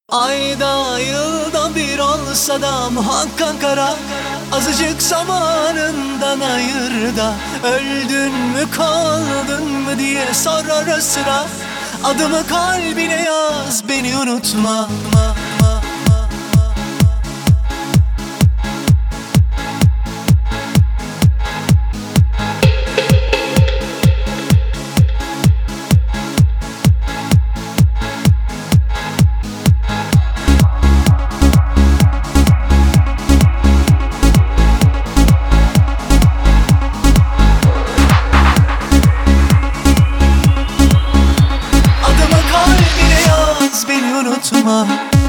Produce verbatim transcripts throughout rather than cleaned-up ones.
Ayda yılda bir olsa da muhakkak ara. Azıcık zamanından ayır da öldün mü kaldın mı diye sor ara sıra. Adımı kalbine yaz, beni unutma. Beni unutma.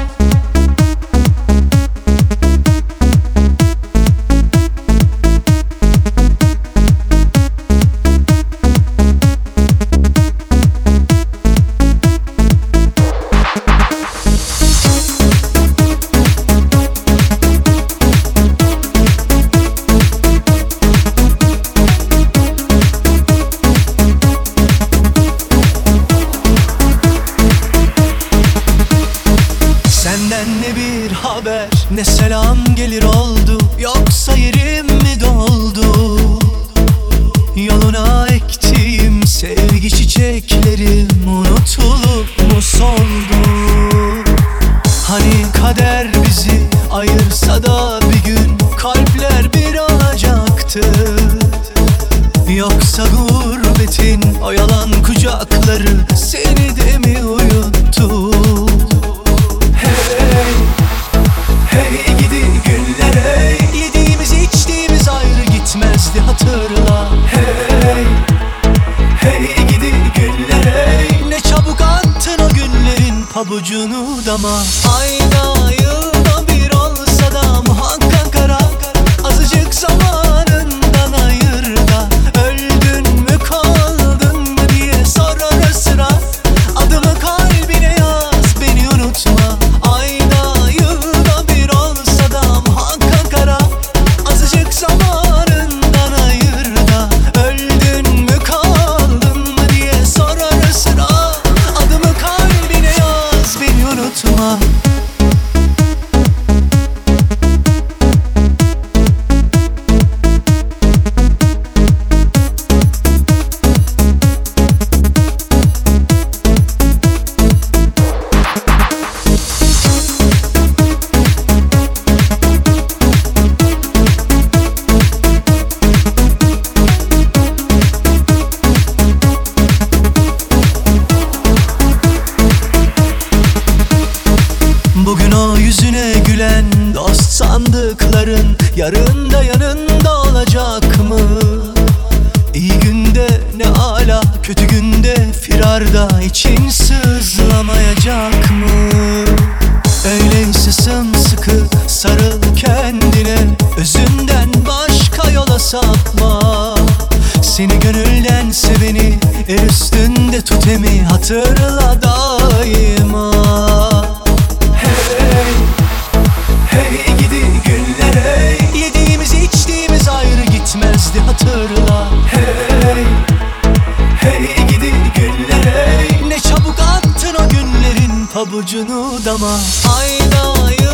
Senden ne bir haber, ne selam gelir oldu, yoksa yerim mi doldu? Yoluna ektiğim sevgi çiçeklerim unutulup mu soldu? Hani kader bizi ayırsa da bir gün kalpler bir olacaktı. Yoksa gurbetin o yalan kucakları seni de mi uyuttu? Hatırla, hey, hey gidi günler, hey. Ne çabuk attın o günlerin pabucunu dama. Ayda yılda bir olsa da muhakkak ara. Azıcık zamanından ayır da öldün mü kaldın mı diye sor ara sıra. Adımı kalbine yaz, beni unutma. Ayda yılda bir olsa da muhakkak ara. Azıcık zaman bugün o yüzüne gülen dost sandıkların yarın da yanında olacak mı? İyi günde ne ala, kötü günde firarda için sızlamayacak mı? Öyleyse sımsıkı sarıl kendine, özünden başka yola sapma. Seni gönülden seveni el üstünde tut emi, hatırla daima. Hey, hey gidi günler, hey. Yediğimiz içtiğimiz ayrı gitmezdi, hatırla. Hey, hey gidi günler, hey. Ne çabuk attın o günlerin pabucunu dama. Ayda